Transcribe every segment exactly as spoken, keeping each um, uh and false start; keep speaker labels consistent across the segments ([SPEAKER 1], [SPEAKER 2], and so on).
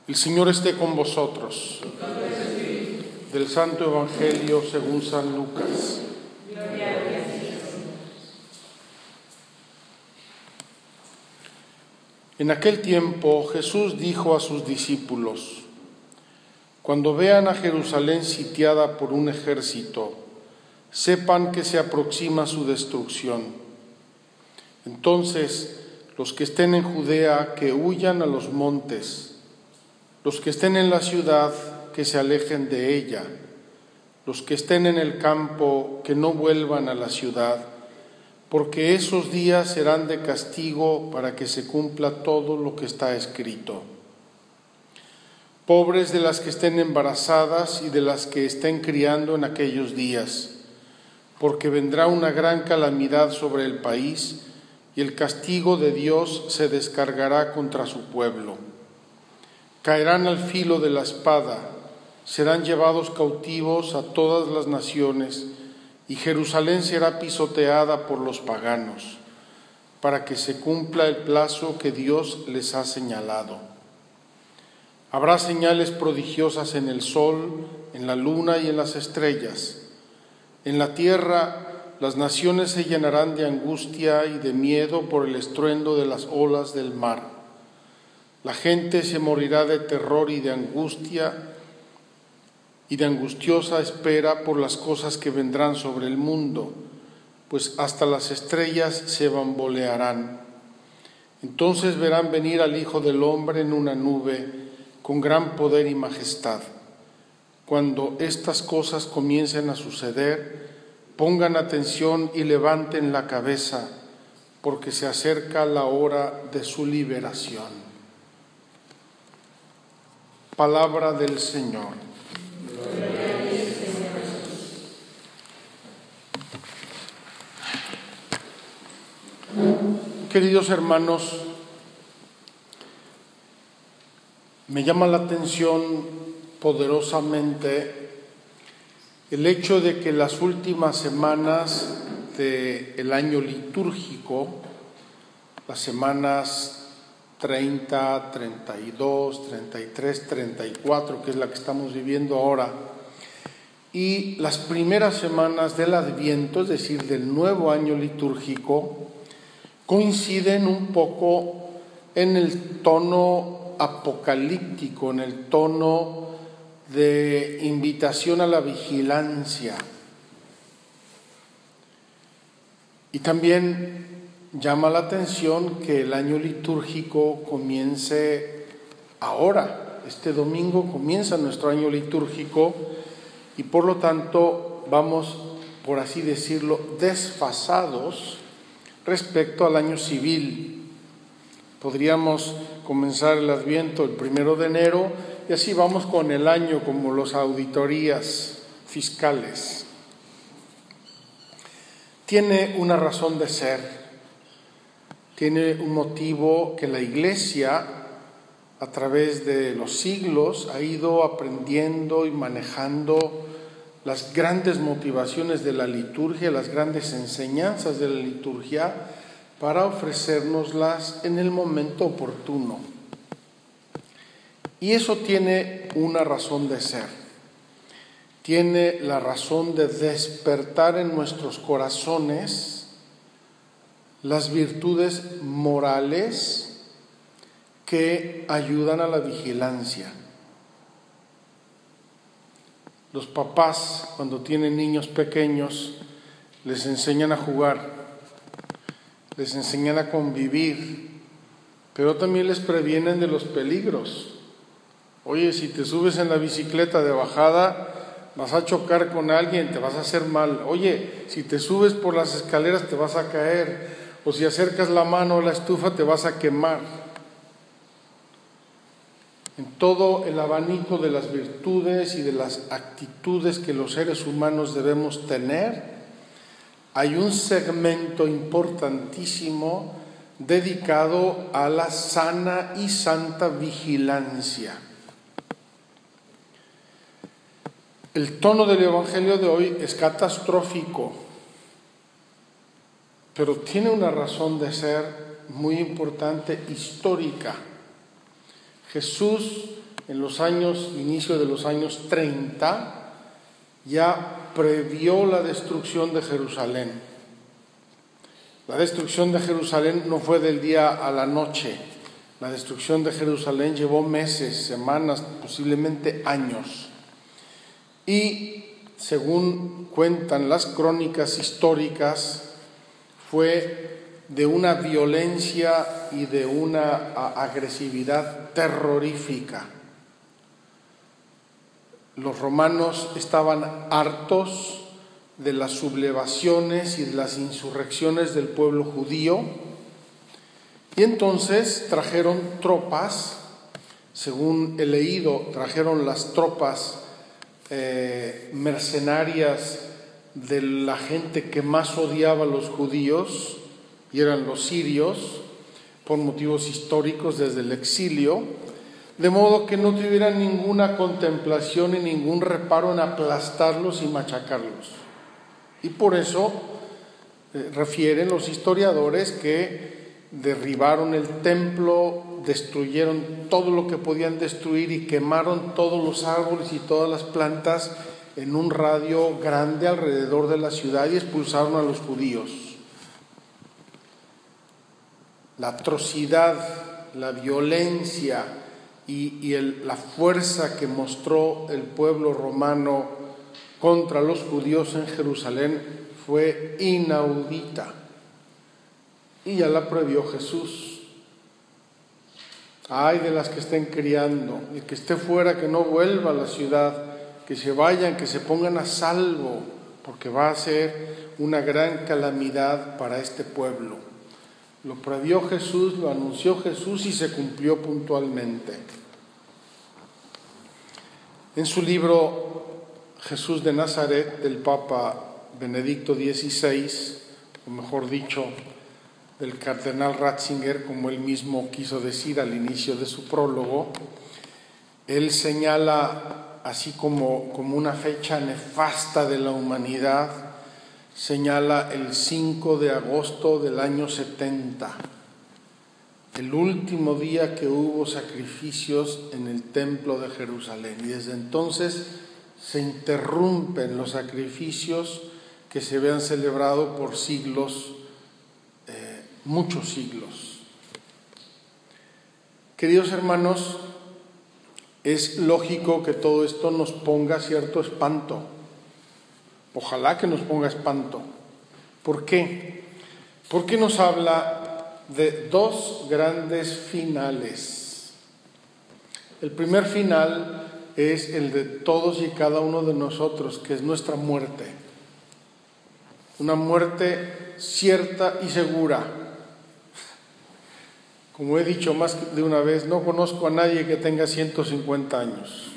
[SPEAKER 1] El Señor esté con vosotros. Del Santo Evangelio según San Lucas. En aquel tiempo Jesús dijo a sus discípulos: cuando vean a Jerusalén sitiada por un ejército, sepan que se aproxima su destrucción. Entonces, los que estén en Judea, que huyan a los montes; los que estén en la ciudad, que se alejen de ella; los que estén en el campo, que no vuelvan a la ciudad, porque esos días serán de castigo para que se cumpla todo lo que está escrito. Pobres de las que estén embarazadas y de las que estén criando en aquellos días, porque vendrá una gran calamidad sobre el país y el castigo de Dios se descargará contra su pueblo. Caerán al filo de la espada, serán llevados cautivos a todas las naciones, y Jerusalén será pisoteada por los paganos, para que se cumpla el plazo que Dios les ha señalado. Habrá señales prodigiosas en el sol, en la luna y en las estrellas. En la tierra las naciones se llenarán de angustia y de miedo por el estruendo de las olas del mar. La gente se morirá de terror y de angustia y de angustiosa espera por las cosas que vendrán sobre el mundo, pues hasta las estrellas se bambolearán. Entonces verán venir al Hijo del Hombre en una nube con gran poder y majestad. Cuando estas cosas comiencen a suceder, pongan atención y levanten la cabeza, porque se acerca la hora de su liberación. Palabra del Señor. Queridos hermanos, me llama la atención poderosamente el hecho de que las últimas semanas del año litúrgico, las semanas treinta, treinta y dos, treinta y tres, treinta y cuatro, que es la que estamos viviendo ahora, y las primeras semanas del Adviento, es decir, del nuevo año litúrgico, coinciden un poco en el tono apocalíptico, en el tono de invitación a la vigilancia. Y también llama la atención que el año litúrgico comience ahora. Este domingo comienza nuestro año litúrgico y por lo tanto vamos, por así decirlo, desfasados respecto al año civil. Podríamos comenzar el Adviento el primero de enero y así vamos con el año, como las auditorías fiscales. Tiene una razón de ser. Tiene un motivo que la Iglesia, a través de los siglos, ha ido aprendiendo y manejando las grandes motivaciones de la liturgia, las grandes enseñanzas de la liturgia, para ofrecérnoslas en el momento oportuno. Y eso tiene una razón de ser. Tiene la razón de despertar en nuestros corazones las virtudes morales que ayudan a la vigilancia. Los papás, cuando tienen niños pequeños, les enseñan a jugar, les enseñan a convivir, pero también les previenen de los peligros. Oye, si te subes en la bicicleta de bajada, vas a chocar con alguien, te vas a hacer mal. Oye, si te subes por las escaleras, te vas a caer. O si acercas la mano a la estufa, te vas a quemar. En todo el abanico de las virtudes y de las actitudes que los seres humanos debemos tener, hay un segmento importantísimo dedicado a la sana y santa vigilancia. El tono del Evangelio de hoy es catastrófico, pero tiene una razón de ser muy importante, histórica. Jesús en los años, inicio de los años treinta, ya previó la destrucción de Jerusalén. La destrucción de Jerusalén no fue del día a la noche. La destrucción de Jerusalén llevó meses, semanas, posiblemente años. Y según cuentan las crónicas históricas, fue de una violencia y de una agresividad terrorífica. Los romanos estaban hartos de las sublevaciones y de las insurrecciones del pueblo judío, y entonces trajeron tropas, según he leído, trajeron las tropas eh, mercenarias de la gente que más odiaba a los judíos, y eran los sirios, por motivos históricos desde el exilio, de modo que no tuvieran ninguna contemplación y ningún reparo en aplastarlos y machacarlos. Y por eso eh, refieren los historiadores que derribaron el templo, destruyeron todo lo que podían destruir y quemaron todos los árboles y todas las plantas en un radio grande alrededor de la ciudad y expulsaron a los judíos. La atrocidad, la violencia y, y el, la fuerza que mostró el pueblo romano contra los judíos en Jerusalén fue inaudita. Y ya la previó Jesús. Ay de las que estén criando, el que esté fuera que no vuelva a la ciudad, que se vayan, que se pongan a salvo, porque va a ser una gran calamidad para este pueblo. Lo previó Jesús, lo anunció Jesús y se cumplió puntualmente. En su libro Jesús de Nazaret, del Papa Benedicto dieciséis, o mejor dicho, del cardenal Ratzinger, como él mismo quiso decir al inicio de su prólogo, él señala, así como, como una fecha nefasta de la humanidad, señala el cinco de agosto del año setenta, el último día que hubo sacrificios en el templo de Jerusalén. Y desde entonces se interrumpen los sacrificios que se habían celebrado por siglos, eh, muchos siglos. Queridos hermanos, es lógico que todo esto nos ponga cierto espanto. Ojalá que nos ponga espanto. ¿Por qué? Porque nos habla de dos grandes finales. El primer final es el de todos y cada uno de nosotros, que es nuestra muerte. Una muerte cierta y segura. Como he dicho más de una vez, no conozco a nadie que tenga ciento cincuenta años,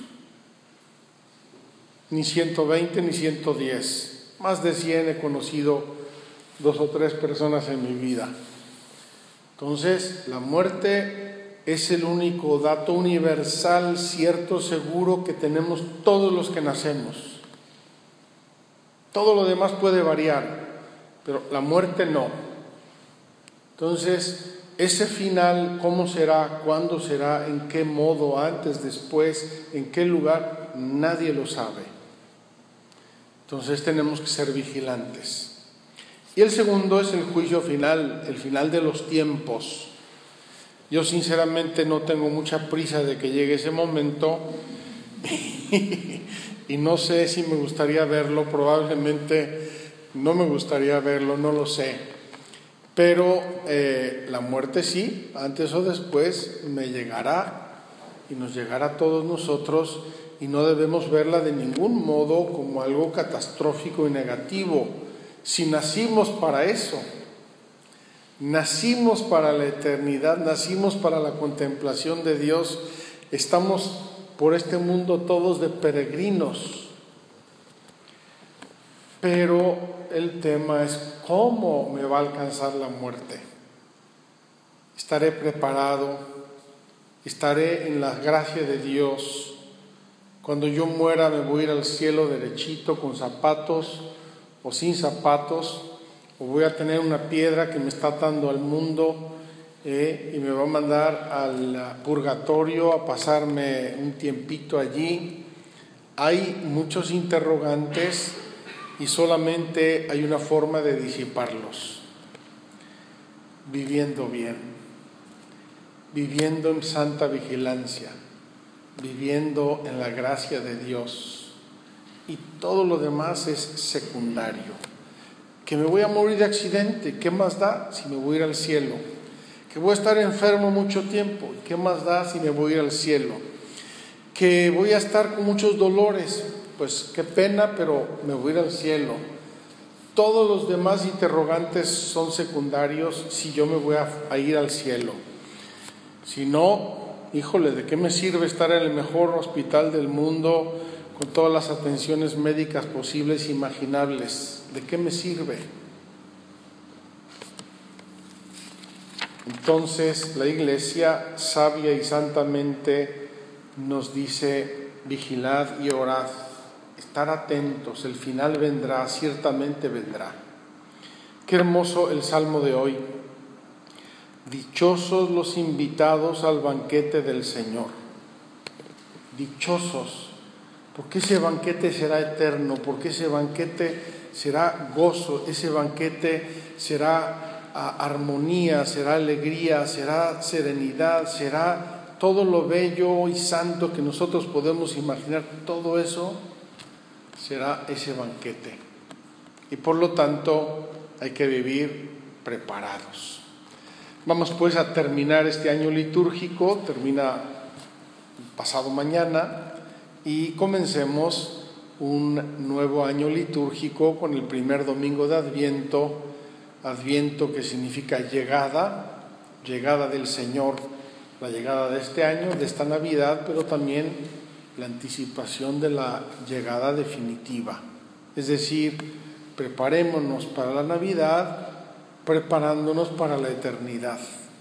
[SPEAKER 1] ni ciento veinte, ni ciento diez. Más de cien he conocido dos o tres personas en mi vida. Entonces, la muerte es el único dato universal, cierto, seguro que tenemos todos los que nacemos. Todo lo demás puede variar, pero la muerte no. Entonces, ese final, ¿cómo será? ¿Cuándo será? ¿En qué modo? ¿Antes? ¿Después? ¿En qué lugar? Nadie lo sabe. Entonces tenemos que ser vigilantes. Y el segundo es el juicio final, el final de los tiempos. Yo sinceramente no tengo mucha prisa de que llegue ese momento y no sé si me gustaría verlo, probablemente no me gustaría verlo, no lo sé. Pero eh, la muerte sí, antes o después me llegará y nos llegará a todos nosotros, y no debemos verla de ningún modo como algo catastrófico y negativo. Si nacimos para eso, nacimos para la eternidad, nacimos para la contemplación de Dios, estamos por este mundo todos de peregrinos. Pero el tema es cómo me va a alcanzar la muerte. Estaré preparado, estaré en la gracia de Dios. Cuando yo muera me voy a ir al cielo derechito, con zapatos o sin zapatos, o voy a tener una piedra que me está atando al mundo eh, y me va a mandar al purgatorio a pasarme un tiempito allí. Hay muchos interrogantes y solamente hay una forma de disiparlos: viviendo bien, viviendo en santa vigilancia, viviendo en la gracia de Dios, y todo lo demás es secundario. Que me voy a morir de accidente, ¿qué más da si me voy a ir al cielo? Que voy a estar enfermo mucho tiempo, ¿qué más da si me voy a ir al cielo? Que voy a estar con muchos dolores, pues qué pena, pero me voy a ir al cielo. Todos los demás interrogantes son secundarios si yo me voy a, a ir al cielo. Si no, híjole, ¿de qué me sirve estar en el mejor hospital del mundo con todas las atenciones médicas posibles e imaginables? ¿De qué me sirve? Entonces, la Iglesia sabia y santamente nos dice: vigilad y orad, estar atentos, el final vendrá, ciertamente vendrá. Qué hermoso el salmo de hoy. Dichosos los invitados al banquete del Señor. Dichosos, porque ese banquete será eterno, porque ese banquete será gozo, ese banquete será armonía, será alegría, será serenidad, será todo lo bello y santo que nosotros podemos imaginar. Todo eso será ese banquete, y por lo tanto hay que vivir preparados. Vamos pues a terminar este año litúrgico, termina pasado mañana, y comencemos un nuevo año litúrgico con el primer domingo de Adviento. Adviento, que significa llegada, llegada del Señor, la llegada de este año, de esta Navidad, pero también la anticipación de la llegada definitiva. Es decir, preparémonos para la Navidad, preparándonos para la eternidad.